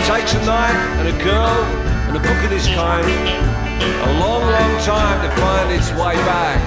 takes a night and a girl and a book of this kind a long, long time to find its way back.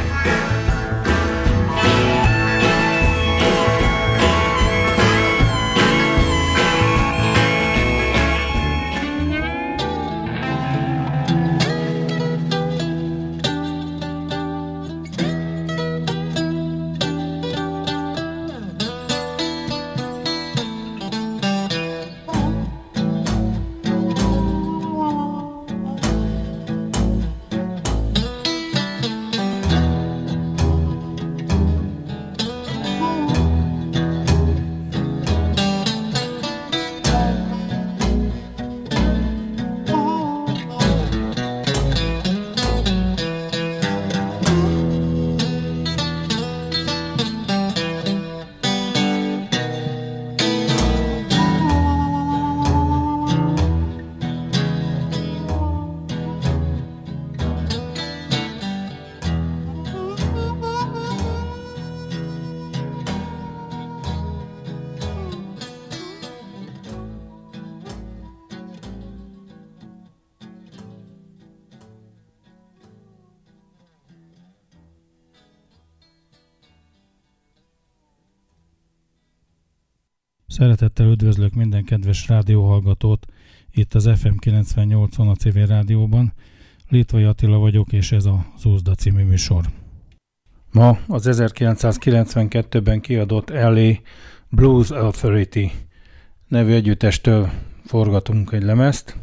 Szeretettel üdvözlök minden kedves rádióhallgatót itt az FM 98-on a Civil Rádióban. Litvai Attila vagyok, és ez az Úzda című műsor. Ma az 1992-ben kiadott LA Blues Authority nevű együttestől forgatunk egy lemezt,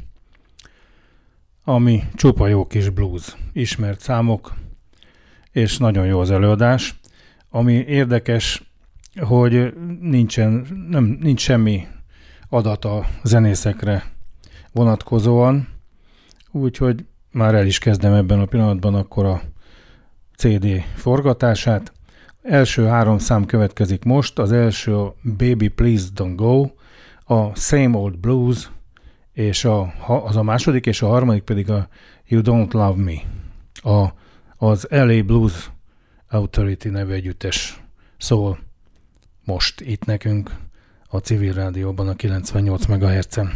ami csupa jó kis blues, ismert számok, és nagyon jó az előadás. Ami érdekes, hogy nincs semmi adat a zenészekre vonatkozóan, úgyhogy már el is kezdem ebben a pillanatban akkor a CD forgatását. Első 3 szám következik most, az első a Baby Please Don't Go, a Same Old Blues, és az a második, és a harmadik pedig a You Don't Love Me. Az LA Blues Authority nevű együttes szól most itt nekünk a Civil Rádióban a 98 MHz-en.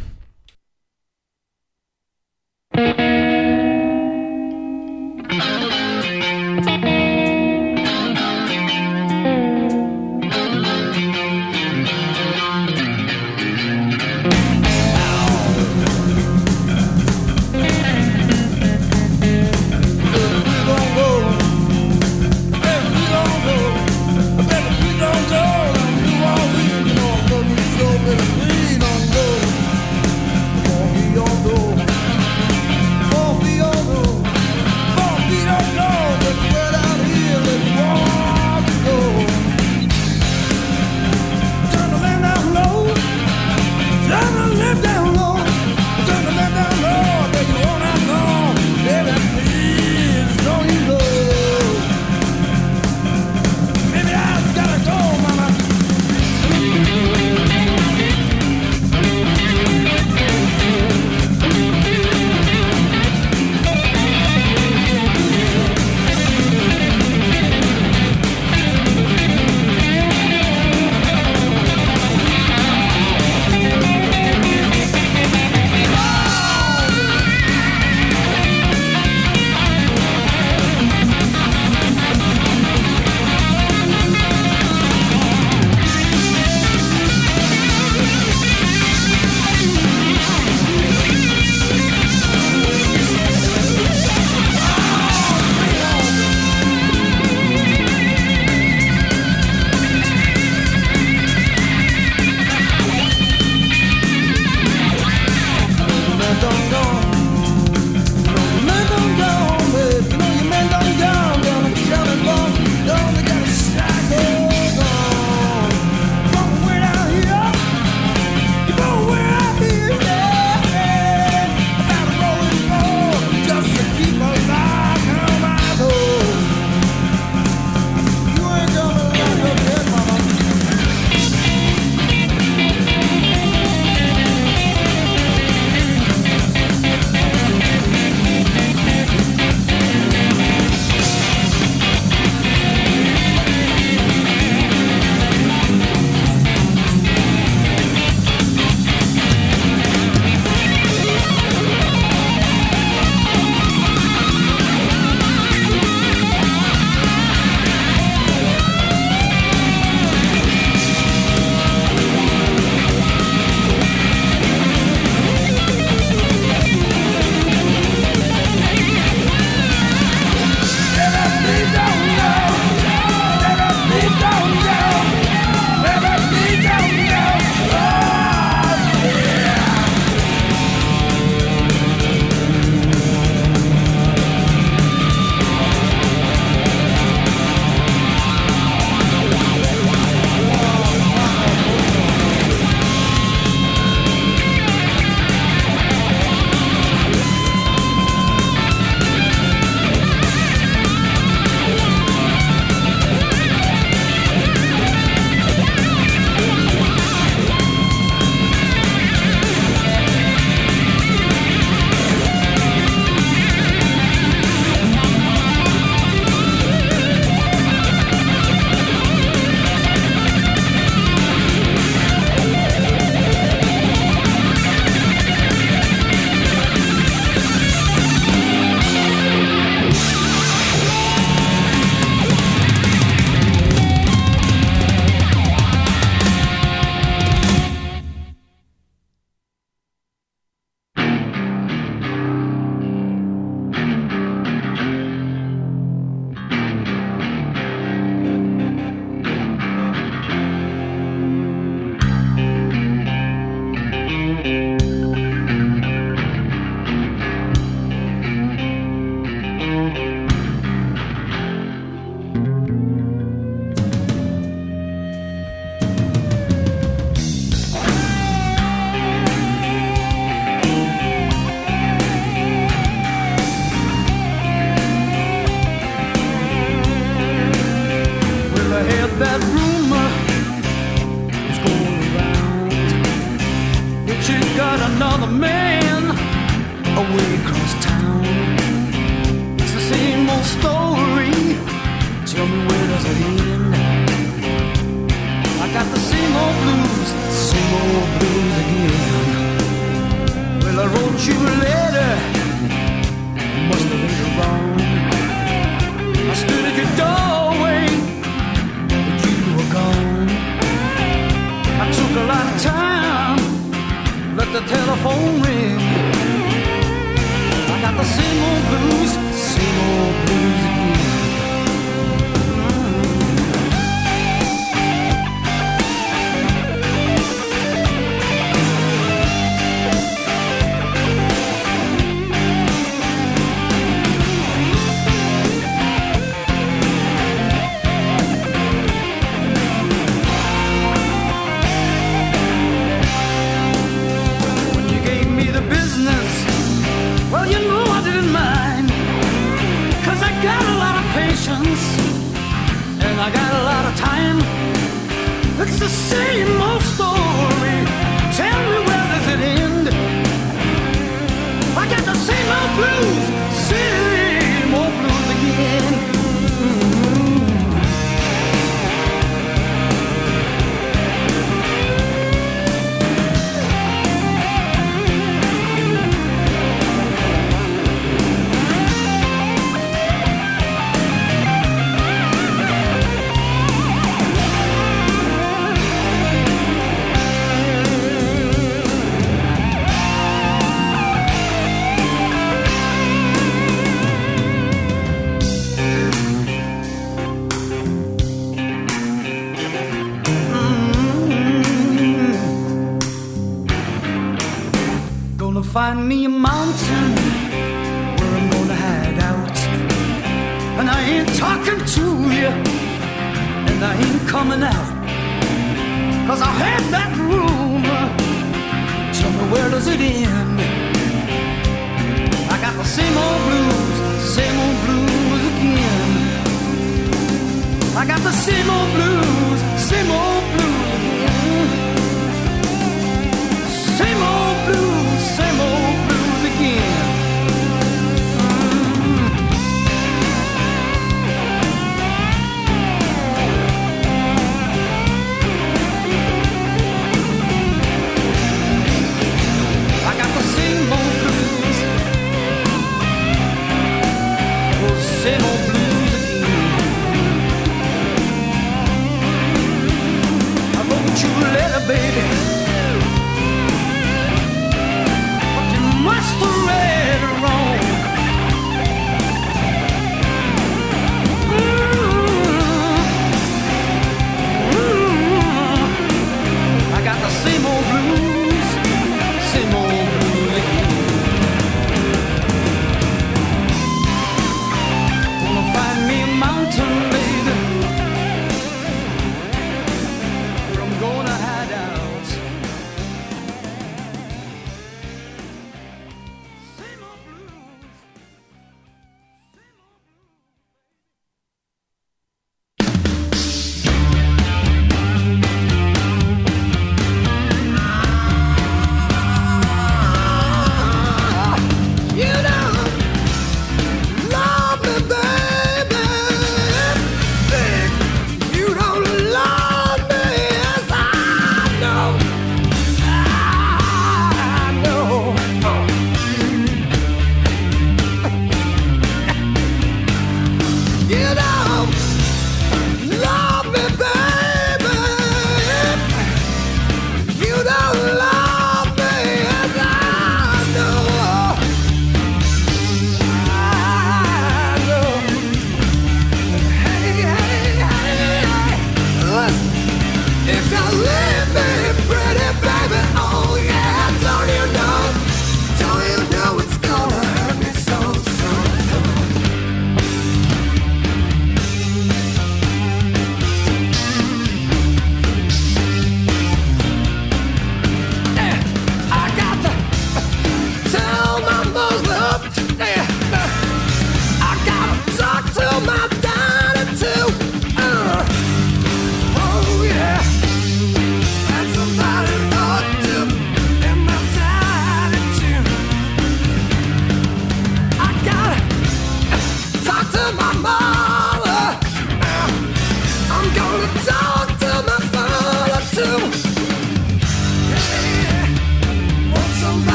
Please don't go. she got another man away across town. It's the same old story. Tell me, where does it end? I got the same old blues again. Well, I wrote you a letter, must have read it wrong. I stood at your doorway, but you were gone. I took a lot of time, let the telephone ring. I got the same old blues again. Well, you know I didn't mind, 'cause I got a lot of patience and I got a lot of time. It's the same old story. Tell me, where does it end? I got the same old blues again. Find me a mountain where I'm gonna hide out. And I ain't talking to you, and I ain't coming out, 'cause I had that room. Tell me, where does it end? I got the same old blues again. I got the same old blues again. Same old blues again. I got the same old blues. Those same old blues again.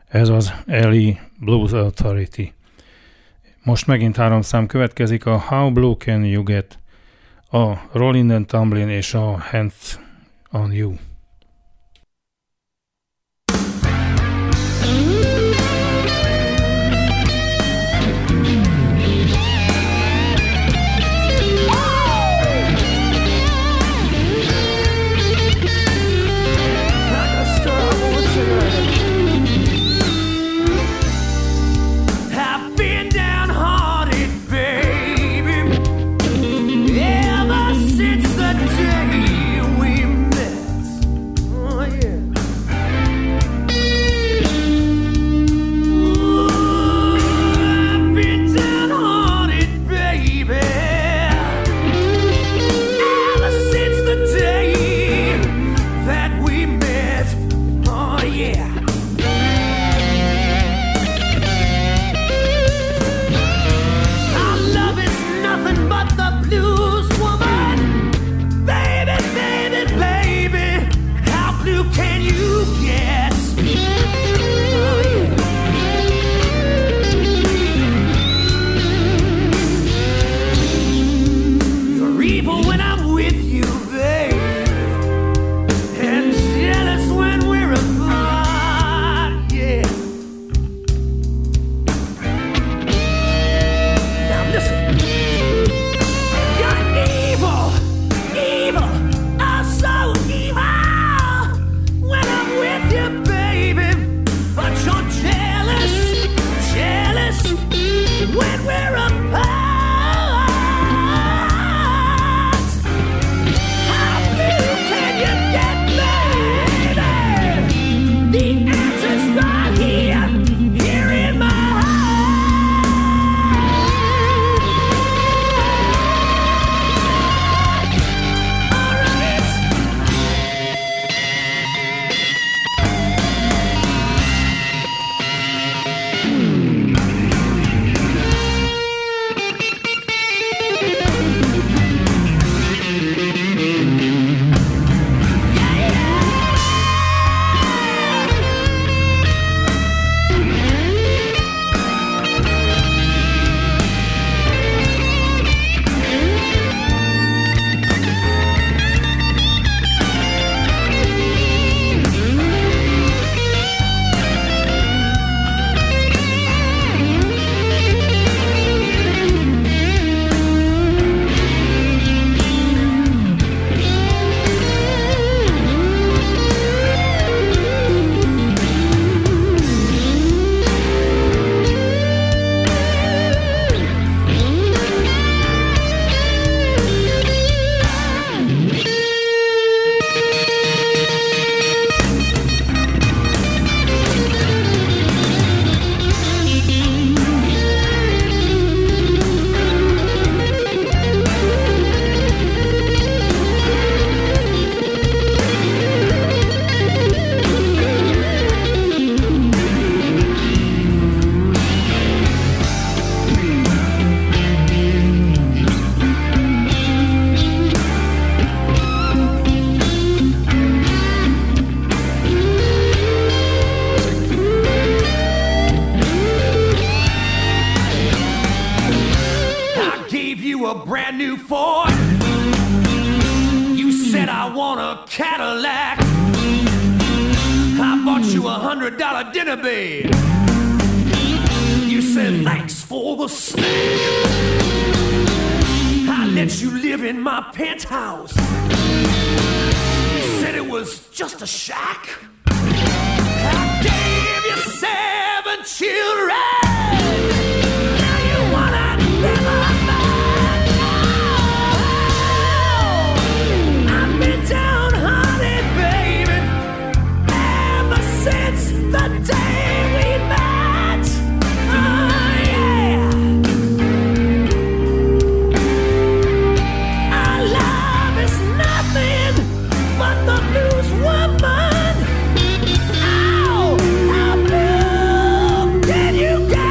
Ez az Ellie Blues Authority. Most megint 3 szám következik, a How Blue Can You Get, a Rollin' and Tumblin' és a Hands on You. Woman, ow, how blue can you get?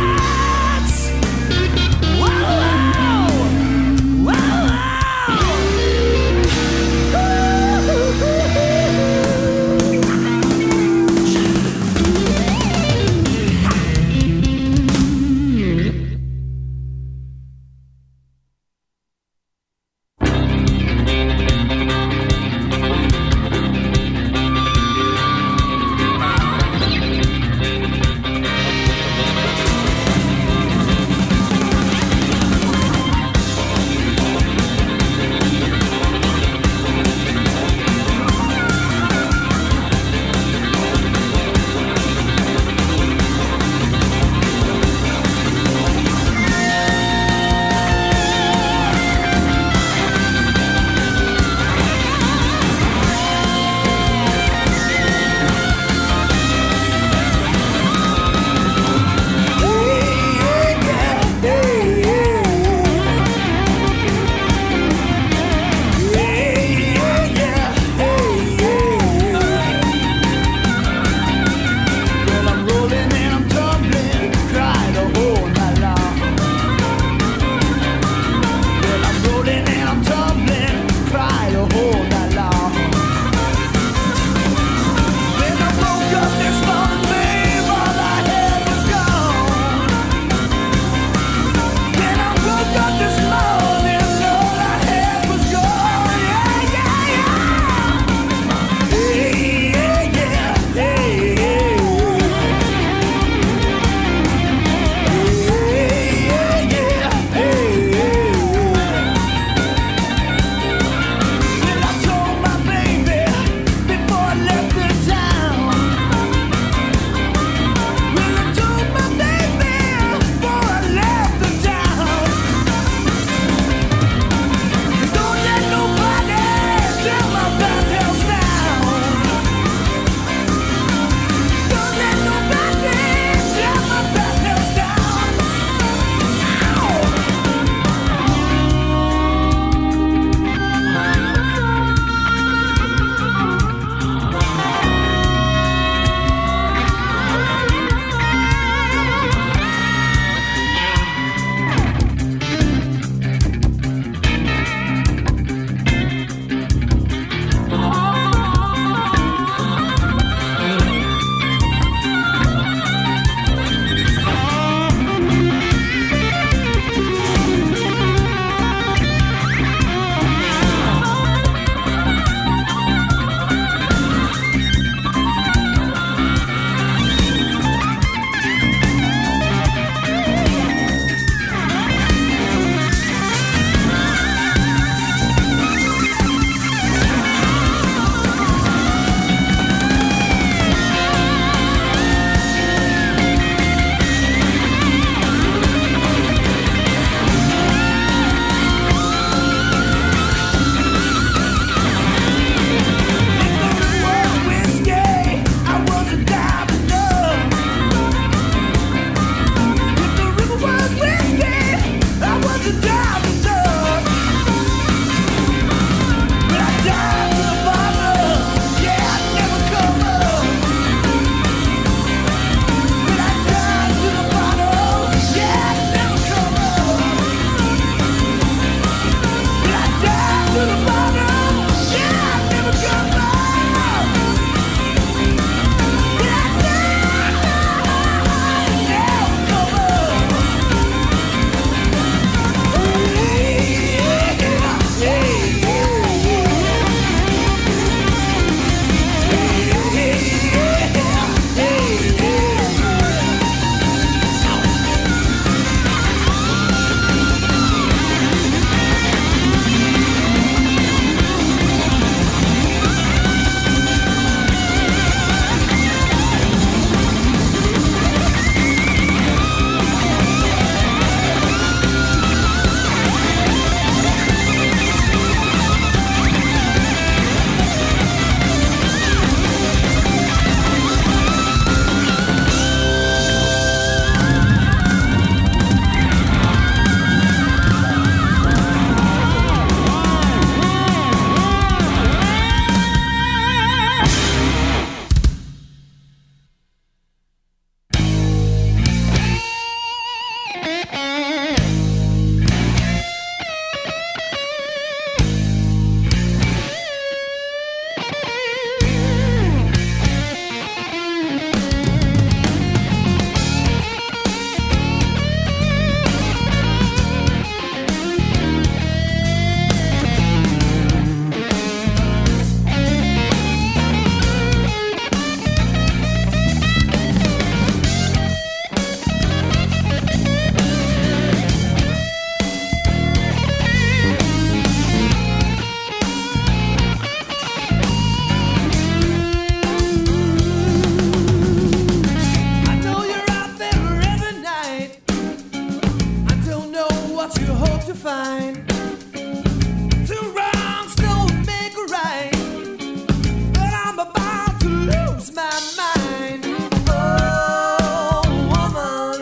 what you hope to find. Two wrongs don't make a right, but I'm about to lose my mind. Oh woman,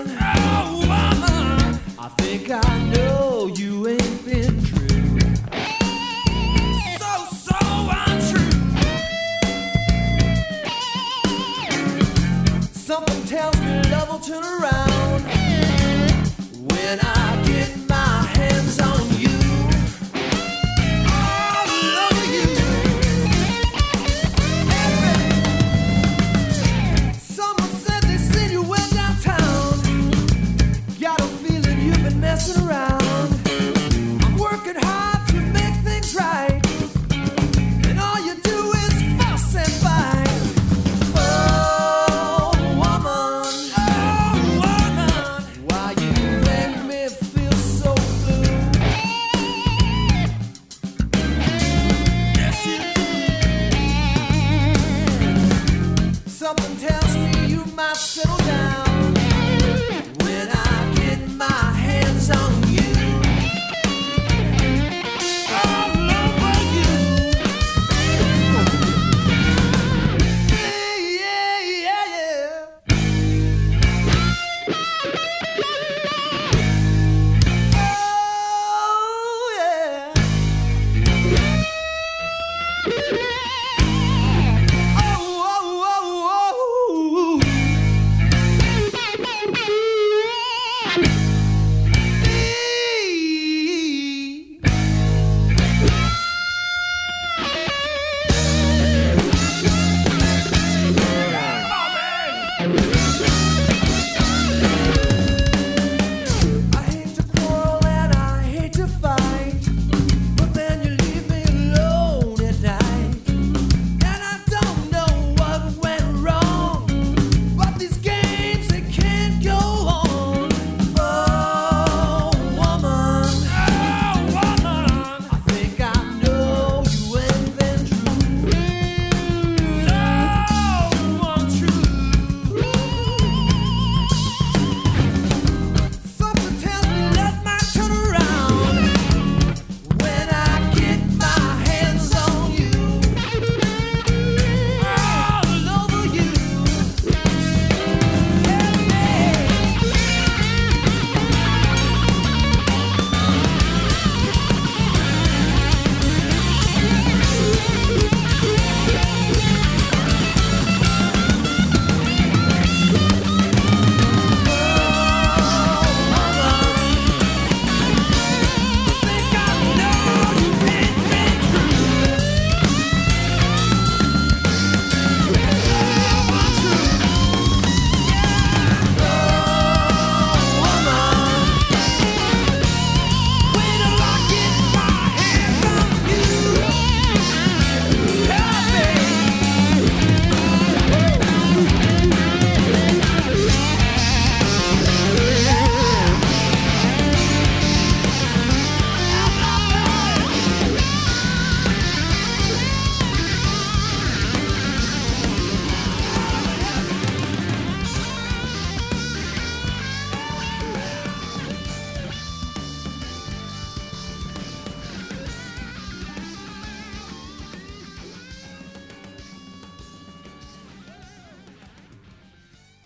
I think I know you ain't been true. So untrue. Something tells me love will turn around when I get my hands on you. All over you. Hey, someone said they seen you went downtown. Got a feeling you've been messing around. I'm working hard to make things right, and all you do is fuss and fight. Oh woman, why you make me feel so blue? Yes you do. Something tells me you might settle down when I get my hands on you. All over you. Yeah. Oh yeah. Oh. I hate to quarrel and I hate to fight, but then you leave me alone at night, and I don't know what went wrong, but these games they can't go on. Oh woman, I think I know you ain't been true. So untrue. Something tells me let my turn around when I get my hands on you. All over you.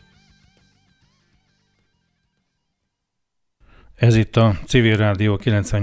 Ez itt a Civil Rádió 98